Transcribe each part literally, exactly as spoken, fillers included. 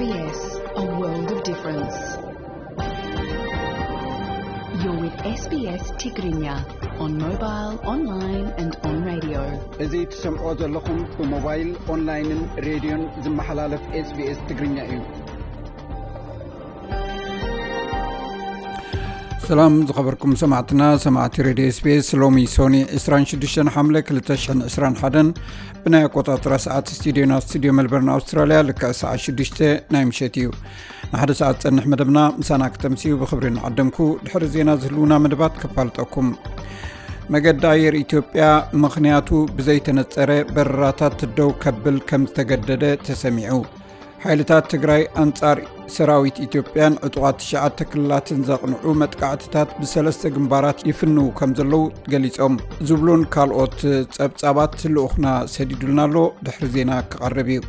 B S, a world of difference. You're with S B S Tigrinya on mobile, online and on radio. إذا تسمعوا لكم بموبايل، أونلاين، راديو زي محلالف إس بي إس تقرينيا إيو. سلام زخبركم سمعتنا سمعت راديو إس بي إس لومي سوني إسران شدشن حملة كلتشن إسران حدن بناء قطعة رأسات استديونا استديو ملبورن أستراليا لك ساعة شدشتة نايم شتيو نحن ساعة نحمد بنا مسانا كتمسيو بخبرين عدمكو دحر زينا زلونا مدبات كفالتكم. مقداير إثيوبيا مخنياتو بزيتنا تسري براتات الدو كبل كم تجدد تسمعو حيلتات تجري أنصار سراويت إثيوبيان عطوات شعات تكلات زقنعو متقعتات بسلسة جنبارات يفنو كم زلو قليسهم زبلون كالوت تسابت لأخنا سديدلنا له دحرزينا كقربيو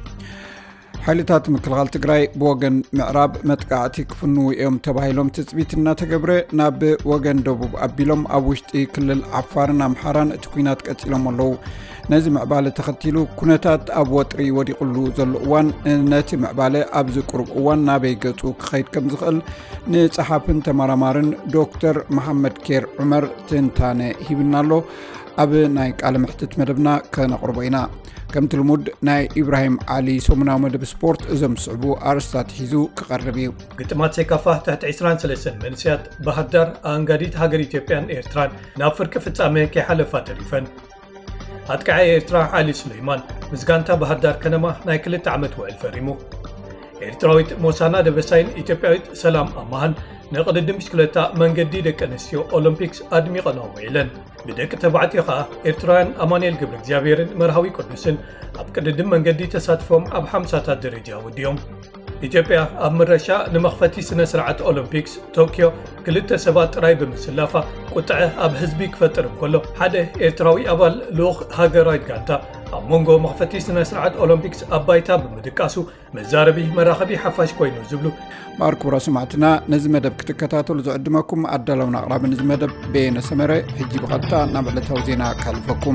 حالتات مكلغال تقراي بوغن معراب متقعتي كفنو يوم تبايلهم تثبيتنا تقبري ناب وغن دوبوب أبيلهم أبوشتي كل العفارنا محاران تكوينات كتلهم اللو نازي معبالة تختيلو كونتات أبوطري ودي قلو زلوان ناتي معبالة أبزو قرب وان نابي قطو كخيط كم زغل نتحابن تمارمارن دكتور محمد كير عمر تنتاني هيبنالو أب نايك على محتت مدبنا كان قربينا كم تلمود ناي إبراهيم علي سومنا مدب سبورت إزم صعبو أرستات حيزو كقربيو قتمات سيكافة تحت عسران سلسل منسيات بهدر أنقاديت هاقر إثيوبيان إيرتران نافر كفتامي كي حلفات ريفن هاتكعي إيرتران علي سليمان مزقانتا بهدر كنما نايكلت عمت وإلفريمو إيرتراويت موسانا دبساين إثيوبياويت سلام أمان نقدد مشكلتا منقدي دك أنسيو أولمبيكس أدمي قناو ويلن بدك تبعتي خا إيرتران أمانيل قبل جابيرن مرهوي قدسن أبقدد منقدي تساتفهم أب حمسات درجة وديوم إثيوبيا أمرشا نمخفتي سنة سرعة أولمبيكس طوكيو كلتا سبات راي بمسلافة قطعة أب حزبي كفتر كله حدا إيرتراوي أبال لوغ هاجر رايد كانتا أمونغو مخفتي سنة سرعة أولمبيكس أبايتا بمدكاسو مزاربي مراخبي حفاش كوينو زبلو ماركو راسمعتنا نزمدب كتكتاتو لزعدمكم أدلونا أغراب نزمدب بين سمري حجي بغطا نبعلة توزينا كالفكم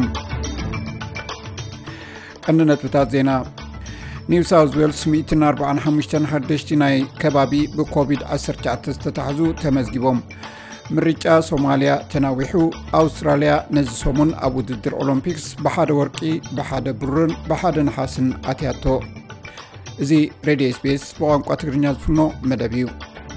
أننا تبتات زينا نيو ساوث ويلز مئة وأربعة وخمسين حدشتي ناي كبابي بكوفيد عشرة تستتحزو تمزجبهم مريجا سوماليا تناويحو أستراليا نزسومون أبو ددر أولمبيكس بحاد ورقي بحاد برن بحاد نحاسن أتياتو زي راديو إس بي إس بوانقوا تقرنيا زفنو مدبيو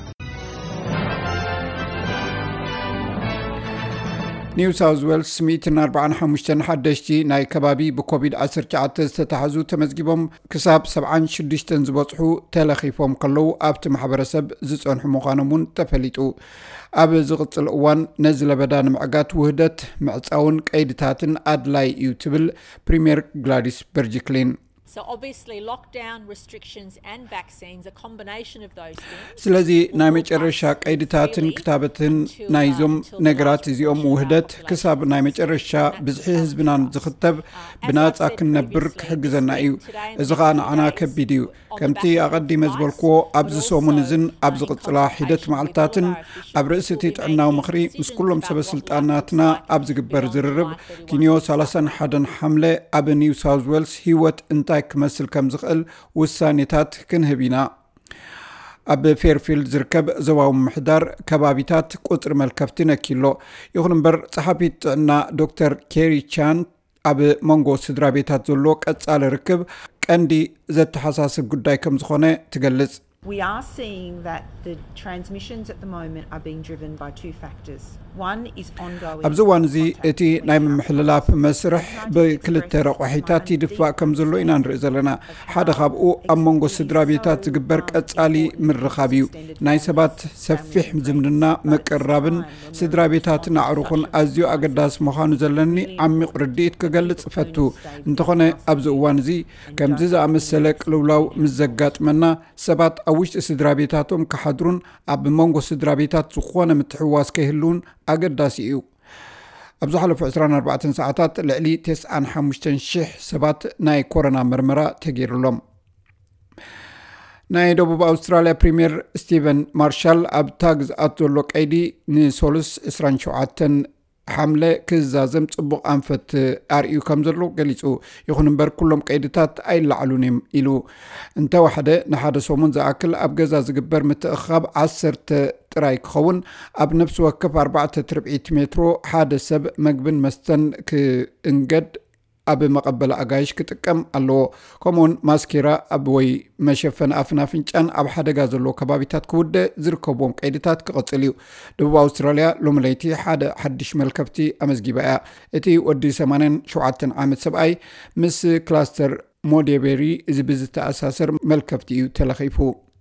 نيو ساوث ويلز مئة وأربعة وخمسين حدشتي ناي كبابي بكوفيد عشرة تستتحزو تمزجبهم كساب سبعة شدشت زبطحو تلخيفهم قلو أبت محبرسب زيصون حموقانمون تفليتو أب زغط الأوان نزل بدان معقات وهدت معصاون قيدتاتن أدلاي يوتبل بريمير غلاديس برجيكلين. So obviously lockdown, restrictions and vaccines, a combination of those things. سلازي نايمج الرشا قيدتاتن كتابتن نايزوم نقرات زيوم وهدت كساب نايمج الرشا بزحي هزبنان زختب بنات أكن نبرك حقزنا ايو ازغان عنا كبيديو كمتي أغدي مزبالكو أبز سومنزن أبز قطلا حيدت معلتاتن أبرئستي تعنا ومخري مسكولهم سبسلطاناتنا أبز قبر زررب كينيو سالسان حدن حملة أب نيو ساوث ويلز هيوت انتاي كمسل كم زغل والسانيتات كنهبينا أب فيرفيلد زركب زواوم محدار كبابيتات قطر ملكفتنا كيلو يخنبر صحابيت عنا دكتور كيري تشان أب مونغو سدرابيتات زلوك أتصال ركب كاندي زت حساس قداي كم زخونة تقلز. We are seeing that the transmissions at the moment are being driven by two factors. One is ongoing. أبزوان زي إتي نايم محللاف مسرح بكل ترقحيتات يدفع كم زلو إنان رئيزلنا حدا خابقو أمونغو سدرابيتات تقبرك أتسالي من رخابيو ناي سبات سفح مزمننا مقرابن سدرابيتات نعروخن أزيو أقداس مخانو زلني عمي قرديت كقلت فتو انتخوني أبزوان زي كم زيزا أمسلك لولاو مزقات منا سبات أوش سدرابيتاتهم كحضرون أب مونغو سدرابيتات سخوانة متحواس كهلون أقداسي إيو أبزو حلف عسران أربعة ساعتات لعلي تسعان حمشتن شح سبات ناي كورونا مرمرة تغير لهم ناي دوبوب أستراليا بريمير ستيفن مارشال أب تاغز أطولوك أيدي نسولس إسران شوعاتن ሓምለ ክዛዘም ጽቡቕ ኣንፈት ኣርዩ ከም ዘሎ ገሊጹ ይኹን እምበር ኩሎም ቀይድታት ኣይላዕሉን ኢሉ እንተወሓደ ንሓደ ሰሙን ዝኣክል ኣብ ገዛ ዝግበር ምትእኻብ ዓሰርተ ጥራይ ክኸውን ኣብ ነፍሲ ወከፍ ኣርባዕተ ትርብዒት ሜትሮ ሓደ ሰብ መግብን መስተን ክእንገድ ኣብ መቐበል ኣጋይሽ ክጥቀም ኣለዎ ከምኡውን ማስኪራ ኣብ ወይ መሸፈን ኣፍና ፍንጫን ኣብ ሓደጋ ዘሎ ከባቢታት ክውድእ ዝርከብዎም ቀይድታት ክቐጽል እዩ ደቡብ ኣውስትራልያ ሎሚ ለይቲ ሓደ ሓድሽ መልከብቲ ኣመዝጊባ እያ እቲ ወዲ ሰማንያ ሸውዓተ ዓመት ሰብኣይ ምስ ክላስተር ሞዴቤሪ እዚ ብዝተኣሳሰር መልከብቲ እዩ ተለኺፉ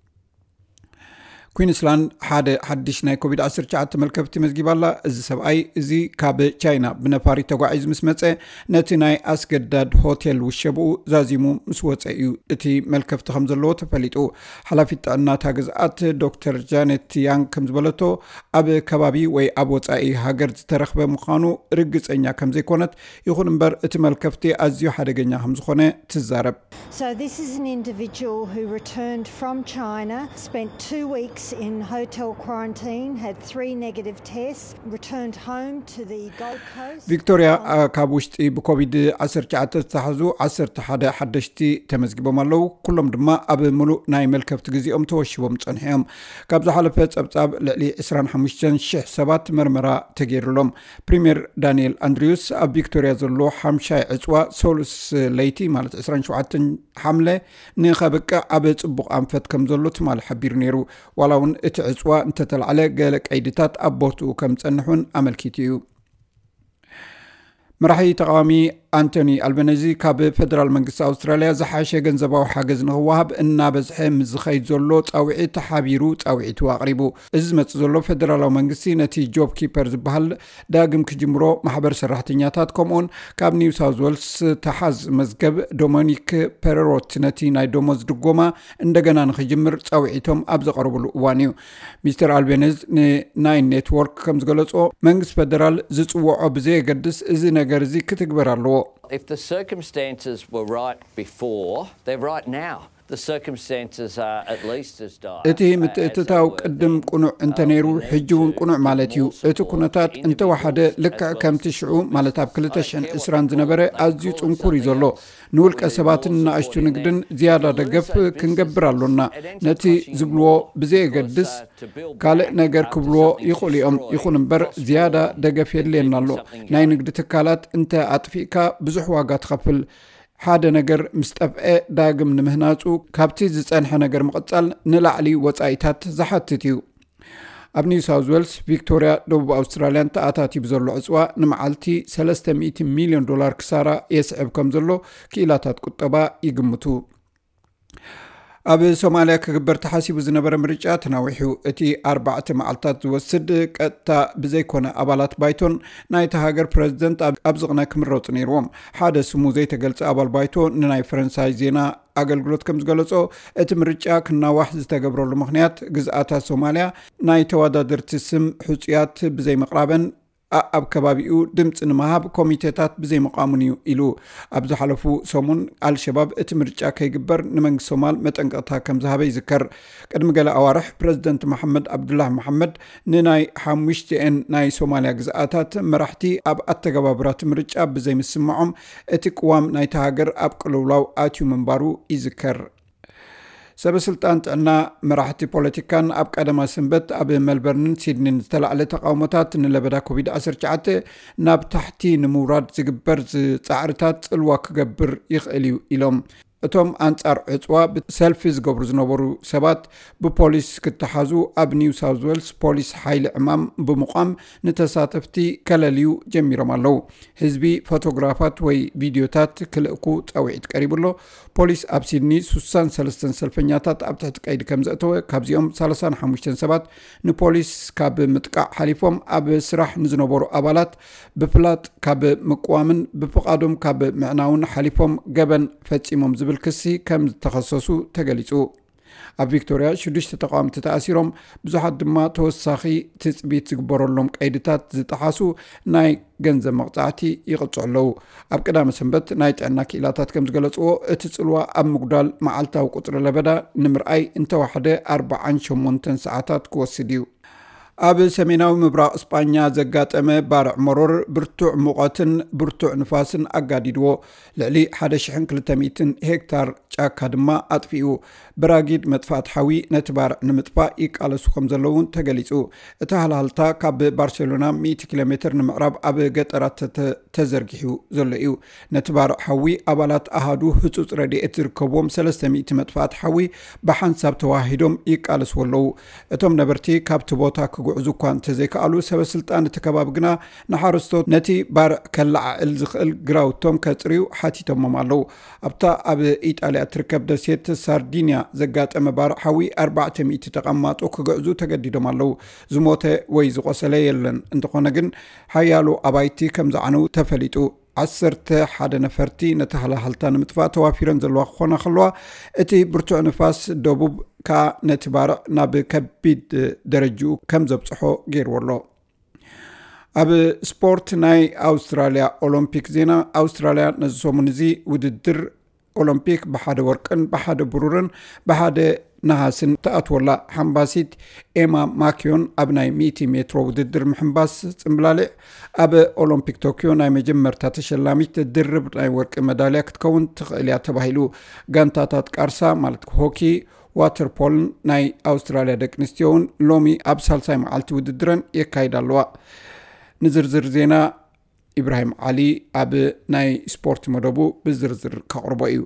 ኩዊንስላንድ ሓደ ሓድሽ ናይ ኮቪድ ዓሰርተ ትሽዓተ መልከብቲ መዝጊባላ እዚ ሰብኣይ እዚ ካብ ቻይና ብነፋሪ ተጓዒዙ ምስ መፀ ነቲ ናይ ኣስገዳድ ሆቴል ውሸብኡ ዛዚሙ ምስ ወፀ እዩ እቲ መልከብቲ ከም ዘለዎ ተፈሊጡ ሓላፊት ጥዕና እታ ግዝኣት ዶክተር ጃኔት ያንግ ከም ዝበለቶ ኣብ ከባቢ ወይ ኣብ ወፃኢ ሃገር ዝተረኽበ ምዃኑ ርግፀኛ ከም ዘይኮነት ይኹን እምበር እቲ መልከብቲ ኣዝዩ ሓደገኛ ከም ዝኾነ ትዛረብ So this is an individual who returned from China, spent two weeks in hotel quarantine, had three negative tests, returned home to the Gold Coast. Victoria ካብ ውሽጢ ብኮቪድ ዓሰርተ ትሽዓተ ዝተሓዙ ዓሰርተ ሓደ ሓደሽቲ ተመዝጊቦም ኣለዉ ኩሎም ድማ ኣብ ሙሉእ ናይ መልከብቲ ግዜኦም ተወሽቦም ጸንሖም ካብ ዝሓለፈ ጸብጻብ ልዕሊ عشرين وخمسين ألف ሰባት መርመራ ተገይሩሎም ፕሪሚየር ዳንኤል አንድሪውስ ኣብ ቪክቶሪያ ዘሎ ሓምሻይ ዕጽዋ ሶሉስ ለይቲ ማለት عشرين وسبعة ሓምለ ንኸብቀ ኣብ ጽቡቕ ኣንፈት ከም ዘሎ ትማል ሓቢሩ ነይሩ ዋላውን እቲ ዕጽዋ እንተተልዓለ ገለ ቀይድታት ኣብ ቦትኡ ከም ጸንሑን ኣመልኪቱ እዩ መራሒ ተቃዋሚ አንቶኒ አልበነዚ ካብ ፌደራል መንግስቲ አውስትራሊያ ዝሓሸ ገንዘባዊ ሓገዝ ንኽዋሃብ እናበዝሐ ምዝኸይድ ዘሎ ጻውዒት ተሓቢሩ ጻውዒቱ ኣቕሪቡ እዚ መጽ ዘሎ ፌደራላዊ መንግስቲ ነቲ ጆብ ኪፐር ዝበሃል ዳግም ክጅምሮ ማሕበር ሰራሕተኛታት ከምኡን ካብ ኒው ሳውዝ ዌልስ ተሓዝ መዝገብ ዶሚኒክ ፔሬሮት ነቲ ናይ ደሞዝ ድጎማ እንደገና ንኽጅምር ጻውዒቶም ኣብ ዘቐርብሉ እዋን እዩ ሚስተር አልበነዚ ንናይ ኔትወርክ ከም ዝገለጾ መንግስቲ ፌደራል ዝጽውዖ ብዘየገድስ እዚ ነገር እዚ ክትግበር ኣለዎ If the circumstances were right before, they're right now. The circumstances are at least as dire. እቲ ምትእትታው ቅድም ቁኑዕ እንተነይሩ ሕጂ እውን ቁኑዕ ማለት እዩ እቲ ኩነታት እንተወሓደ ልክዕ ከምቲ ሽዑ ማለት ኣብ ክልተ ሽሕን ዕስራን ዝነበረ ኣዝዩ ጽንኩር እዩ ዘሎ ንውልቀ ሰባትን ንኣሽቱ ንግድን ዝያዳ ደገፍ ክንገብር ኣሎና ነቲ ዝብልዎ ብዘየገድስ ካልእ ነገር ክብልዎ ይኽእሉ እዮም ይኹን እምበር ዝያዳ ደገፍ የድልየና ኣሎ ናይ ንግዲ ትካላት እንተ ኣጥፊእካ ብዙሕ ዋጋ ትኸፍል ሓደ ነገር ምስጠፍአ ዳግም ንምህናጹ ካብቲ ዝጸንሐ ነገር ምቕጻል ንላዕሊ ወጻኢታት ዝሓትት እዩ ኣብ ኒው ሳውዝ ዌልስ ቪክቶሪያ ደቡብ ኣውስትራልያን ተኣታቲቡ ዘሎ ዕጽዋ ንመዓልቲ ሰለስተ ሚእቲ ሚልዮን ዶላር ክሳራ የስዕብ ከም ዘሎ ክኢላታት ቁጠባ ይግምቱ ኣብ ሶማሊያ ክግበር ተሓሲቡ ዝነበረ ምርጫ ተናዊሑ እቲ ኣርባዕተ መዓልታት ዝወስድ ቀጥታ ብዘይኮነ ኣባላት ባይቶን ናይቲ ሃገር ፕሬዚደንት ኣብ ዝቕነ ክምረፁ ነይሮም ሓደ ስሙ ዘይተገልጸ ኣባል ባይቶ ንናይ ፈረንሳይ ዜና ኣገልግሎት ከም ዝገለጾ እቲ ምርጫ ክናዋሕ ዝተገብረሉ ምኽንያት ግዝኣታት ሶማሊያ ናይ ተወዳደርቲ ስም ሕፁያት ብዘይ መቕራበን ኣብ ከባቢኡ ድምፂ ንምሃብ ኮሚቴታት ብዘይ መቃሙን እዩ ኢሉ ኣብ ዝሓለፉ ሰሙን አልሸባብ እቲ ምርጫ ከይግበር ንመንግስቲ ሶማል መጠንቀቕታ ከም ዝሃበ ይዝከር ቅድሚ ገለ ኣዋርሕ ፕሬዚደንት መሐመድ ዓብዱላህ መሐመድ ንናይ ሓሙሽተን ናይ ሶማሊያ ግዝኣታት መራሕቲ ኣብ ኣተገባብራት ምርጫ ብዘይ ምስማዖም እቲ ቅዋም ናይቲ ሃገር ኣብ ቅልውላው ኣትዩ ምንባሩ ይዝከር ሰበስልጣን ጥዕና መራሕቲ ፖለቲካን ኣብ ቀደማ ሰንበት ኣብ ሜልበርንን ሲድኒን ዝተላዕለ ተቃውሞታት ንለበዳ ኮቪድ ዓሰርተ ትሽዓተ ናብ ታሕቲ ንምውራድ ዝግበር ጻዕርታት ጽልዋ ክገብር ይኽእል እዩ ኢሎም እቶም አንጻር ዕጽዋ ብሰልፊ ዝገብሩ ዝነበሩ ሰባት ብፖሊስ ክትሓዙ ኣብ ኒው ሳውዝ ዌልስ ፖሊስ ሓይሊ ዕማም ብምቋም ንተሳተፍቲ ከለልዩ ጀሚሮም ኣለው ህዝቢ ፎቶግራፋት ወይ ቪድዮታት ክልእኩ ጻውዒት ቀሪብሎ ፖሊስ ኣብ ሲድኒ ስልሳ ወሰለስተ ሰልፈኛታት ኣብ ትሕቲ ቀይዲ ከም ዘእተወ ካብዚኦም ሰላሳ ወሓሙሽተ ሰባት ንፖሊስ ካብ ምጥቃዕ ሓሊፎም ኣብ ስራሕ ንዝነበሩ ኣባላት ብፍላጥ ካብ ምቋምን ብፍቃዶም ካብ ምዕናውን ሓሊፎም ገበን ፈጺሞም ዝብል ክሲ ከም ዝተኸሰሱ ተገሊጹ ኣብ ቪክቶሪያ ሽዱሽተ ተቃዋምቲ ተኣሲሮም ብዙሓት ድማ ተወሳኺ ትጽቢት ዝግበረሎም ቀይድታት ዝጠሓሱ ናይ ገንዘብ መቕጻዕቲ ይቕጽዑ ኣለዉ ኣብ ቅዳመ ሰንበት ናይ ጥዕና ክኢላታት ከም ዝገለጽዎ እቲ ጽልዋ ኣብ ምጉዳል መዓልታዊ ቁፅሪ ለበዳ ንምርኣይ እንተወሓደ ኣርባዓን ሸሞንተ ሰዓታት ክወስድ እዩ ኣብ ሰሜናዊ ምብራቕ እስጳኛ ዘጋጠመ ባርዕ መሮር ብርቱዕ ሙቐትን ብርቱዕ ንፋስን ኣጋዲድዎ ልዕሊ ሓደ ሽሕ ክልተ ሚእቲ ሄክታር ጫካ ድማ ኣጥፊኡ ብራጊድ መጥፋእቲ ሓዊ ነቲ ባርዕ ንምጥፋእ ይቃለሱ ከም ዘለውን ተገሊጹ እቲ ሃልሃልታ ካብ ባርሴሎና ሚእቲ ኪሎ ሜትር ንምዕራብ ኣብ ገጠራት ተዘርጊሑ ዘሎ እዩ ነቲ ባርዕ ሓዊ ኣባላት ኣሃዱ ህጹጽ ረድኤት ዝርከብዎም ሰለስተ ሚእቲ መጥፋእቲ ሓዊ ብሓንሳብ ተዋሂዶም ይቃለስዎ ኣለዉ እቶም ነበርቲ ካብቲ ቦታ ክጉዕዙ እኳ እንተዘይከኣሉ ሰበስልጣን እቲ ከባቢ ግና ንሓረስቶት ነቲ ባርዕ ከለዓዕል ዝኽእል ግራውቶም ከጽርዩ ሓቲቶሞም ኣለዉ ኣብታ ኣብ ኢጣልያ ትርከብ ደሴት ሳርዲንያ ዘጋጠመ ባርዕ ሓዊ ኣርባዕተ ሚእቲ ተቐማጦ ክግዕዙ ተገዲዶም ኣለዉ ዝሞተ ወይ ዝቆሰለ የለን እንተኾነ ግን ሓያሉ ኣባይቲ ከም ዝዓነው ተፈሊጡ ዓሰርተ ሓደ ነፈርቲ ነቲ ሃልሃልታ ንምጥፋእ ተዋፊረን ዘለዋ ክኾና ከለዋ እቲ ብርቱዕ ንፋስ ደቡብ ካ ነቲ ባርዕ ናብ ከቢድ ደረጅኡ ከም ዘብፅሖ ገይርዎ ኣሎ ኣብ ስፖርት ናይ ኣውስትራልያ ኦሎምፒክ ዜና ኣውስትራልያ ነዚ ሰሙን እዚ ውድድር ኦሎምፒክ ብሓደ ወርቅን ብሓደ ብሩርን ብሓደ ነሃስን ተኣትወላ ሓምባሲት ኤማ ማኪዮን ኣብ ናይ ሚእቲ ሜትሮ ውድድር ምሕምባስ ጽምብላሊዕ ኣብ ኦሎምፒክ ቶኪዮ ናይ መጀመርታ ተሸላሚት ድርብ ናይ ወርቂ መዳልያ ክትከውን ትኽእል እያ ተባሂሉ ጋንታታት ቃርሳ ማለት ሆኪ ዋተርፖልን ናይ ኣውስትራልያ ደቂ ኣንስትዮን ሎሚ ኣብ ሳልሳይ መዓልቲ ውድድረን የካይዳ ኣለዋ ንዝርዝር ዜና ኢብራሂም ዓሊ ኣብ ናይ ስፖርት መደቡ ብዝርዝር ከቕርቦ እዩ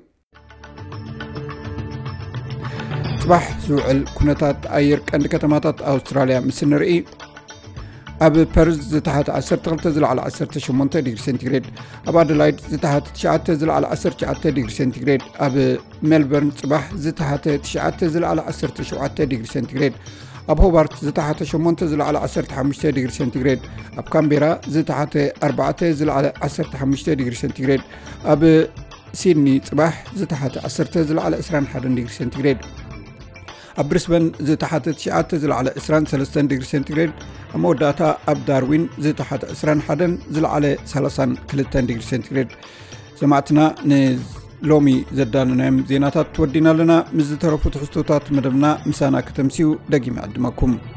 ጽባሕ ዝውዕል ኩነታት ኣየር ቀንዲ ከተማታት ኣውስትራልያ ምስ ንርኢ ኣብ ፐርዝ ዝተሓተ ዓሰርተ ክልተ ዝለዓለ ዓሰርተ ሸሞንተ ዲግሪ ሴንቲግሬድ ኣብ ኣደላይድ ዝተሓተ ትሽዓተ ዝለዓለ ዓሰርተ ትሽዓተ ዲግሪ ሴንቲግሬድ ኣብ ሜልበርን ጽባሕ ዝተሓተ ትሽዓተ ዝለዓለ ዓሰርተ ሸውዓተ ዲግሪ ሴንቲግሬድ ኣብ ሆባርት ዝተሓተ ሸሞንተ ዝለዓለ ዓሰርተ ሓሙሽተ ዲግሪ ሴንቲግሬድ ኣብ ካምቤራ ዝተሓተ ኣርባዕተ ዝለዓለ ዓሰርተ ሓሙሽተ ዲግሪ ሴንቲግሬድ ኣብ ሲድኒ ጽባሕ ዝተሓተ ዓሰርተ ዝለዓለ ዕስራን ሓደን ዲግሪ ሴንቲግሬድ ኣብ ብሪስበን ዝተሓተ ትሽዓተ ዝለዓለ ዕስራን ሰለስተ ዲግሪ ሴንቲግሬድ ኣብ መወዳእታ ኣብ ዳርዊን ዝተሓተ ዕስራን ሓደን ዝለዓለ ሰላሳን ክልተን ዲግሪ ሴንቲግሬድ ሰማዕትና ንሎሚ ዘዳለናዮም ዜናታት ትወዲና ኣለና ምስ ዝተረፉ ትሕዝቶታት መደብና ምሳና ከተምሲኡ ደጊመ ዕድመኩም